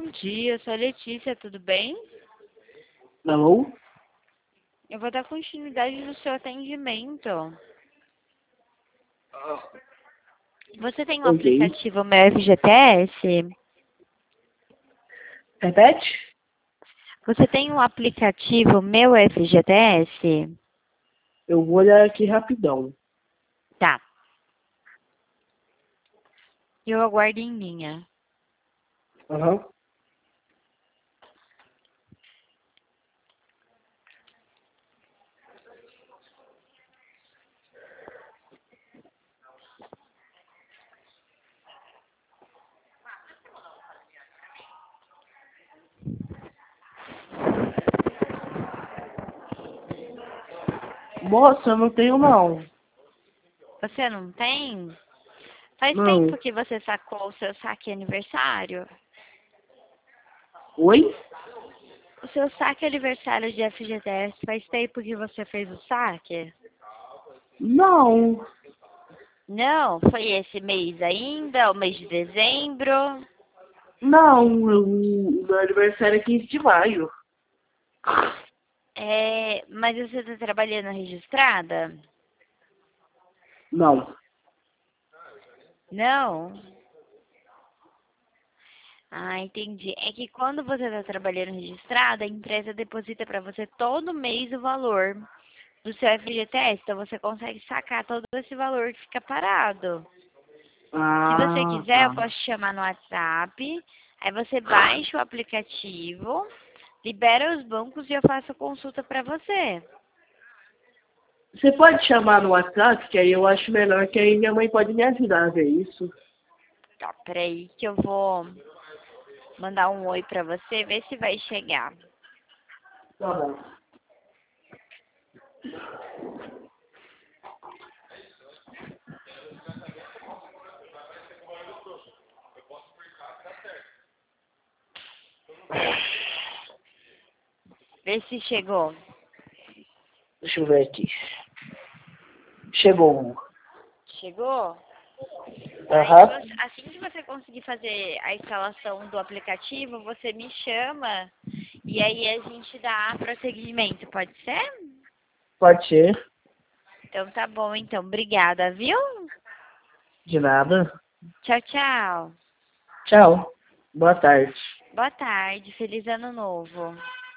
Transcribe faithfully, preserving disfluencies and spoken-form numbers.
Bom dia, eu sou a Letícia, tudo bem? Alô? Eu vou dar continuidade no seu atendimento. Você tem o Ok. aplicativo Meu F G T S? Repete? Você tem o aplicativo Meu F G T S? Eu vou olhar aqui rapidão. Tá. Eu aguardo em linha. Aham. Moça, eu não tenho não. Você não tem? Faz Não. tempo que você sacou o seu saque aniversário? Oi? O seu saque aniversário de F G T S faz tempo que você fez o saque? Não. Não, foi esse mês ainda, o mês de dezembro. Não, eu, o meu aniversário é quinze de maio. É, mas você está trabalhando registrada? Não. Não? Ah, entendi. É que quando você está trabalhando registrada, a empresa deposita para você todo mês o valor do seu F G T S. Então você consegue sacar todo esse valor que fica parado. Se você Ah, quiser, eu tá. posso te chamar no WhatsApp. Aí você baixa o aplicativo, libera os bancos e eu faço a consulta para você. Você pode chamar no WhatsApp, que aí eu acho melhor, que aí minha mãe pode me ajudar a ver isso. Tá, peraí que eu vou mandar um oi pra você, ver se vai chegar. Tá bom. Vê se chegou. Deixa eu ver aqui. Chegou. Chegou? Aí Aham. você- assim que você conseguir fazer a instalação do aplicativo, você me chama e aí a gente dá prosseguimento, pode ser? Pode ser. Então tá bom, então. Obrigada, viu? De nada. Tchau, tchau. Tchau. Boa tarde. Boa tarde. Feliz ano novo.